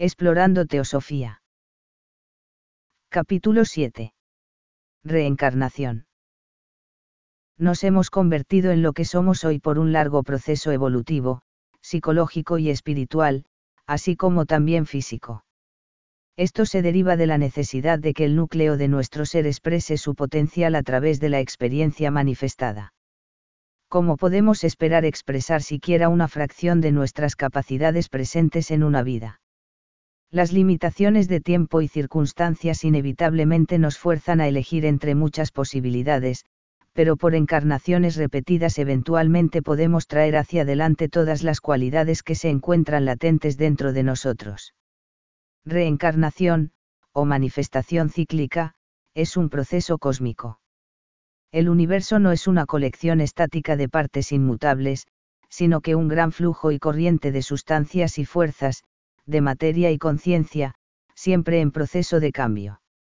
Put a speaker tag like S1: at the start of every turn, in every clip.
S1: Explorando Teosofía. Capítulo 7. Reencarnación. Nos hemos convertido en lo que somos hoy por un largo proceso evolutivo, psicológico y espiritual, así como también físico. Esto se deriva de la necesidad de que el núcleo de nuestro ser exprese su potencial a través de la experiencia manifestada. ¿Cómo podemos esperar expresar siquiera una fracción de nuestras capacidades presentes en una vida? Las limitaciones de tiempo y circunstancias inevitablemente nos fuerzan a elegir entre muchas posibilidades, pero por encarnaciones repetidas eventualmente podemos traer hacia adelante todas las cualidades que se encuentran latentes dentro de nosotros. Reencarnación, o manifestación cíclica, es un proceso cósmico. El universo no es una colección estática de partes inmutables, sino que un gran flujo y corriente de sustancias y fuerzas, de materia y conciencia, siempre en proceso de cambio.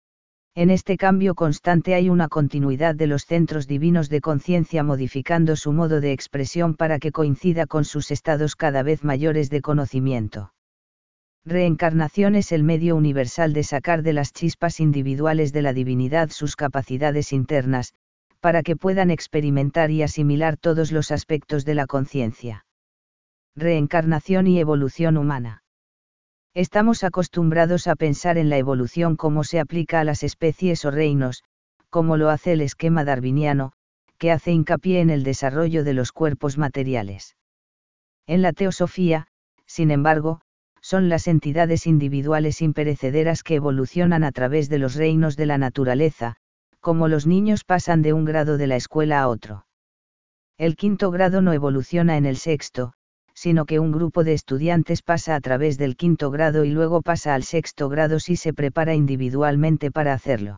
S1: En este cambio constante hay una continuidad de los centros divinos de conciencia modificando su modo de expresión para que coincida con sus estados cada vez mayores de conocimiento. Reencarnación es el medio universal de sacar de las chispas individuales de la divinidad sus capacidades internas, para que puedan experimentar y asimilar todos los aspectos de la conciencia. Reencarnación y evolución humana. Estamos acostumbrados a pensar en la evolución como se aplica a las especies o reinos, como lo hace el esquema darwiniano, que hace hincapié en el desarrollo de los cuerpos materiales. En la teosofía, sin embargo, son las entidades individuales imperecederas que evolucionan a través de los reinos de la naturaleza, como los niños pasan de un grado de la escuela a otro. El quinto grado no evoluciona en el sexto, sino que un grupo de estudiantes pasa a través del quinto grado y luego pasa al sexto grado si se prepara individualmente para hacerlo.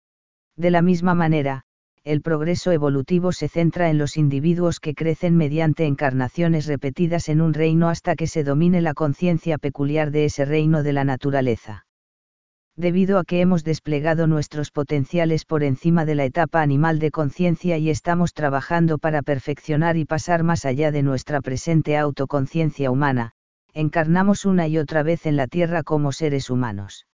S1: De la misma manera, el progreso evolutivo se centra en los individuos que crecen mediante encarnaciones repetidas en un reino hasta que se domine la conciencia peculiar de ese reino de la naturaleza. Debido a que hemos desplegado nuestros potenciales por encima de la etapa animal de conciencia y estamos trabajando para perfeccionar y pasar más allá de nuestra presente autoconciencia humana, encarnamos una y otra vez en la Tierra como seres humanos.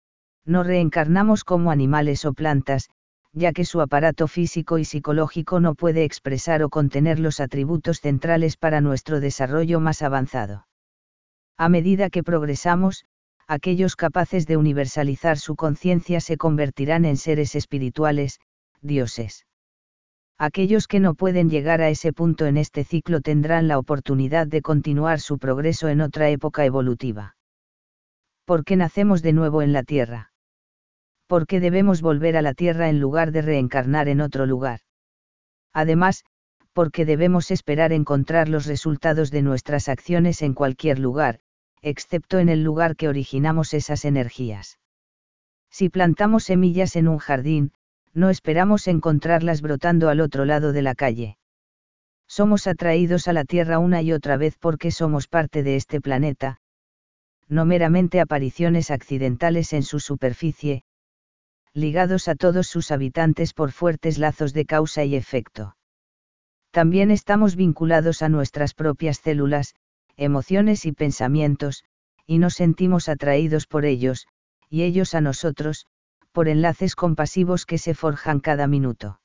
S1: No reencarnamos como animales o plantas, ya que su aparato físico y psicológico no puede expresar o contener los atributos centrales para nuestro desarrollo más avanzado. A medida que progresamos, aquellos capaces de universalizar su conciencia se convertirán en seres espirituales, dioses. Aquellos que no pueden llegar a ese punto en este ciclo tendrán la oportunidad de continuar su progreso en otra época evolutiva. ¿Por qué nacemos de nuevo en la Tierra? ¿Por qué debemos volver a la Tierra en lugar de reencarnar en otro lugar? Además, ¿por qué debemos esperar encontrar los resultados de nuestras acciones en cualquier lugar, excepto en el lugar que originamos esas energías? Si plantamos semillas en un jardín, no esperamos encontrarlas brotando al otro lado de la calle. Somos atraídos a la Tierra una y otra vez porque somos parte de este planeta, no meramente apariciones accidentales en su superficie, ligados a todos sus habitantes por fuertes lazos de causa y efecto. También estamos vinculados a nuestras propias células, emociones y pensamientos, y nos sentimos atraídos por ellos, y ellos a nosotros, por enlaces compasivos que se forjan cada minuto.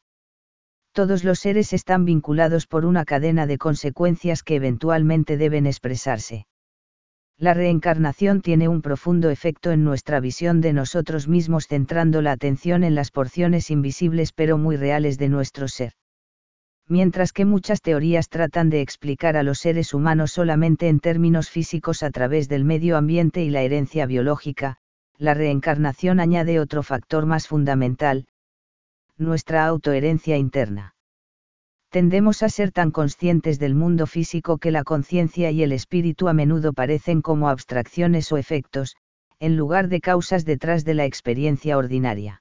S1: Todos los seres están vinculados por una cadena de consecuencias que eventualmente deben expresarse. La reencarnación tiene un profundo efecto en nuestra visión de nosotros mismos, centrando la atención en las porciones invisibles pero muy reales de nuestro ser. Mientras que muchas teorías tratan de explicar a los seres humanos solamente en términos físicos a través del medio ambiente y la herencia biológica, la reencarnación añade otro factor más fundamental: nuestra autoherencia interna. Tendemos a ser tan conscientes del mundo físico que la conciencia y el espíritu a menudo parecen como abstracciones o efectos, en lugar de causas detrás de la experiencia ordinaria.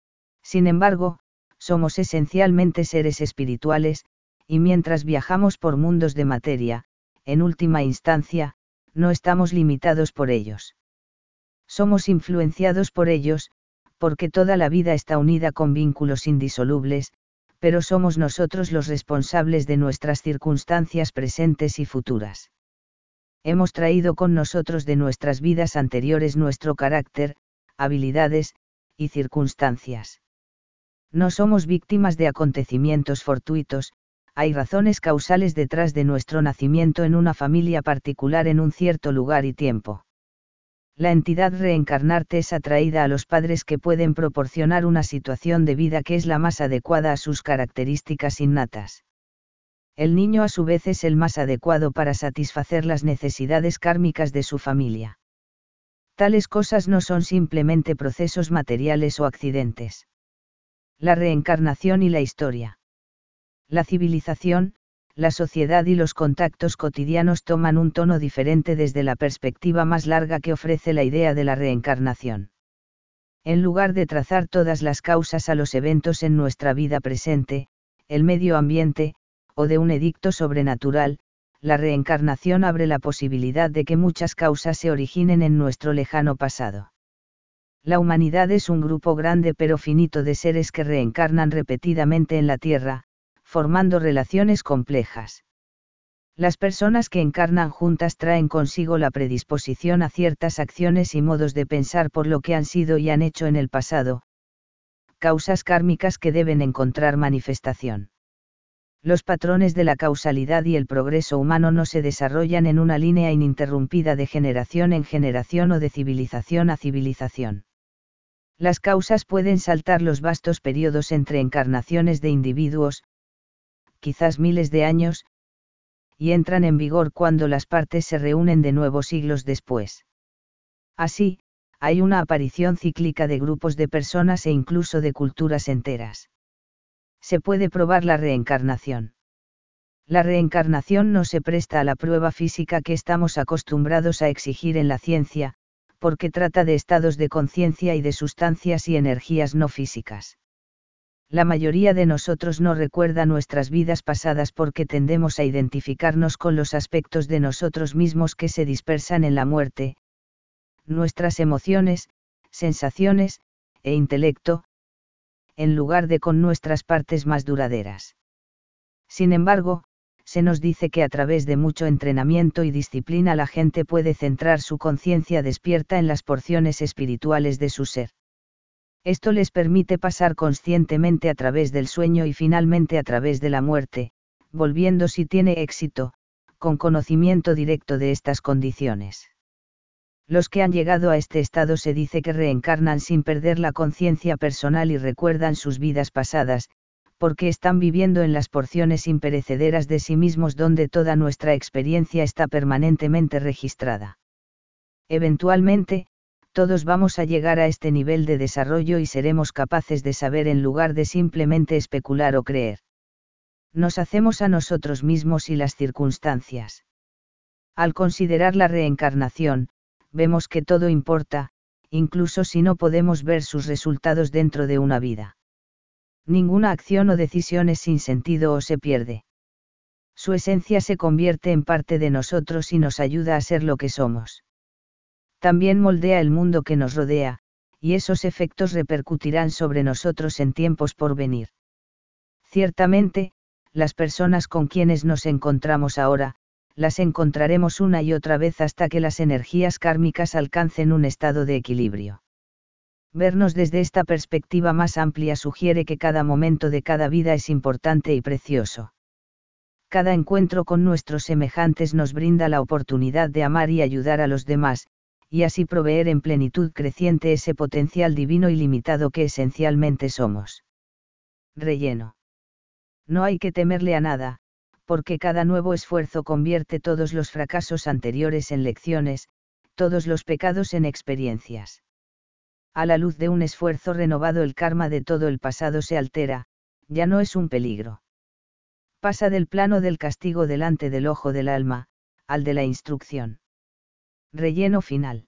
S1: Sin embargo, somos esencialmente seres espirituales, y mientras viajamos por mundos de materia, en última instancia, no estamos limitados por ellos. Somos influenciados por ellos, porque toda la vida está unida con vínculos indisolubles, pero somos nosotros los responsables de nuestras circunstancias presentes y futuras. Hemos traído con nosotros de nuestras vidas anteriores nuestro carácter, habilidades, y circunstancias. No somos víctimas de acontecimientos fortuitos, hay razones causales detrás de nuestro nacimiento en una familia particular en un cierto lugar y tiempo. La entidad reencarnante es atraída a los padres que pueden proporcionar una situación de vida que es la más adecuada a sus características innatas. El niño a su vez es el más adecuado para satisfacer las necesidades kármicas de su familia. Tales cosas no son simplemente procesos materiales o accidentes. La reencarnación y la historia. La civilización, la sociedad y los contactos cotidianos toman un tono diferente desde la perspectiva más larga que ofrece la idea de la reencarnación. En lugar de trazar todas las causas a los eventos en nuestra vida presente, el medio ambiente, o de un edicto sobrenatural, la reencarnación abre la posibilidad de que muchas causas se originen en nuestro lejano pasado. La humanidad es un grupo grande pero finito de seres que reencarnan repetidamente en la Tierra, formando relaciones complejas. Las personas que encarnan juntas traen consigo la predisposición a ciertas acciones y modos de pensar por lo que han sido y han hecho en el pasado, causas kármicas que deben encontrar manifestación. Los patrones de la causalidad y el progreso humano no se desarrollan en una línea ininterrumpida de generación en generación o de civilización a civilización. Las causas pueden saltar los vastos periodos entre encarnaciones de individuos, quizás miles de años, y entran en vigor cuando las partes se reúnen de nuevo siglos después. Así, hay una aparición cíclica de grupos de personas e incluso de culturas enteras. Se puede probar la reencarnación. La reencarnación no se presta a la prueba física que estamos acostumbrados a exigir en la ciencia, porque trata de estados de conciencia y de sustancias y energías no físicas. La mayoría de nosotros no recuerda nuestras vidas pasadas porque tendemos a identificarnos con los aspectos de nosotros mismos que se dispersan en la muerte. Nuestras emociones, sensaciones, e intelecto, en lugar de con nuestras partes más duraderas. Sin embargo, se nos dice que a través de mucho entrenamiento y disciplina la gente puede centrar su conciencia despierta en las porciones espirituales de su ser. Esto les permite pasar conscientemente a través del sueño y finalmente a través de la muerte, volviendo si tiene éxito, con conocimiento directo de estas condiciones. Los que han llegado a este estado se dice que reencarnan sin perder la conciencia personal y recuerdan sus vidas pasadas, porque están viviendo en las porciones imperecederas de sí mismos donde toda nuestra experiencia está permanentemente registrada. Eventualmente, todos vamos a llegar a este nivel de desarrollo y seremos capaces de saber en lugar de simplemente especular o creer. Nos hacemos a nosotros mismos y las circunstancias. Al considerar la reencarnación, vemos que todo importa, incluso si no podemos ver sus resultados dentro de una vida. Ninguna acción o decisión es sin sentido o se pierde. Su esencia se convierte en parte de nosotros y nos ayuda a ser lo que somos. También moldea el mundo que nos rodea, y esos efectos repercutirán sobre nosotros en tiempos por venir. Ciertamente, las personas con quienes nos encontramos ahora, las encontraremos una y otra vez hasta que las energías kármicas alcancen un estado de equilibrio. Vernos desde esta perspectiva más amplia sugiere que cada momento de cada vida es importante y precioso. Cada encuentro con nuestros semejantes nos brinda la oportunidad de amar y ayudar a los demás, y así proveer en plenitud creciente ese potencial divino ilimitado que esencialmente somos. Relleno. No hay que temerle a nada, porque cada nuevo esfuerzo convierte todos los fracasos anteriores en lecciones, todos los pecados en experiencias. A la luz de un esfuerzo renovado el karma de todo el pasado se altera, ya no es un peligro. Pasa del plano del castigo delante del ojo del alma, al de la instrucción. Relleno final.